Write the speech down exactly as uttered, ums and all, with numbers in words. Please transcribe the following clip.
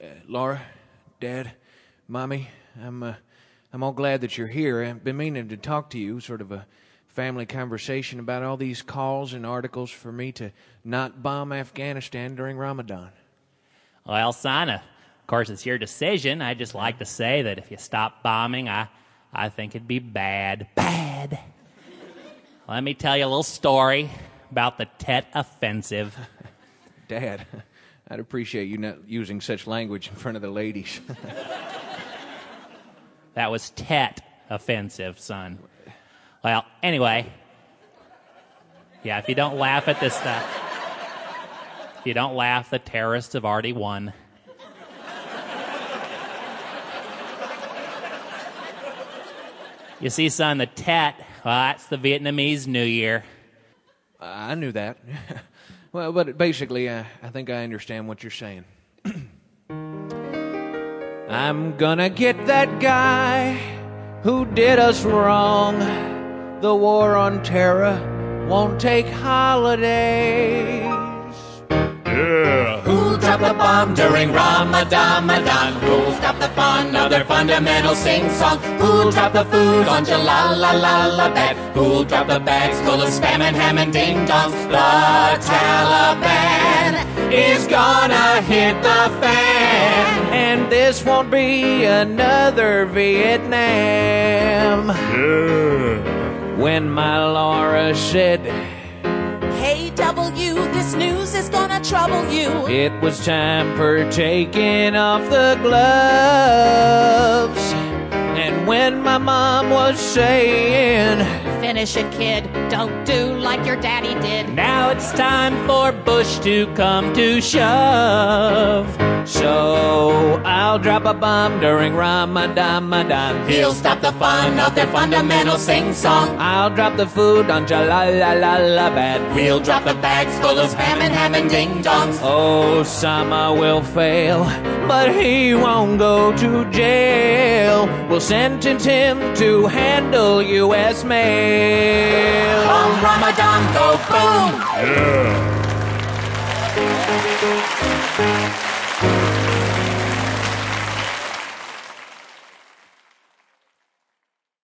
Uh, Laura, Dad, Mommy, I'm uh, I'm all glad that you're here. I've been meaning to talk to you, sort of a family conversation about all these calls and articles for me to not bomb Afghanistan during Ramadan. Well, son, of course, it's your decision. I'd just like to say that if you stop bombing, I, I think it'd be bad. Bad. Let me tell you a little story about the Tet Offensive. Dad, I'd appreciate you not using such language in front of the ladies. That was Tet Offensive, son. Well, anyway. Yeah, if you don't laugh at this stuff, if you don't laugh, the terrorists have already won. You see, son, the Tet, well, that's the Vietnamese New Year. I knew that. Well, but basically, uh, I think I understand what you're saying. I'm gonna get that guy who did us wrong. The war on terror won't take holidays. Yeah. Who'll drop the bomb during Ramadan? Ramadan? Who'll stop the fun of their fundamental sing-song? Who'll drop the food on Jalalabad? Who'll drop the bags full of spam and ham and ding-dongs? The Taliban is gonna hit the fan, and this won't be another Vietnam. Yeah. When my Laura said, "Hey W, this news is gonna trouble you," it was time for taking off the gloves. And when my mom was saying, "Finish it, kid, don't do like your daddy did," now it's time for Bush to come to shove. So I'll drop a bomb during Ramadan. Ramadan. He'll stop the fun of their fundamental sing-song. I'll drop the food on Jalalabad. We'll drop the bags full of spam and ham and ding-dongs. Osama will fail, but he won't go to jail. We'll sentence him to handle U S mail. On Ramadan, go boom! Yeah.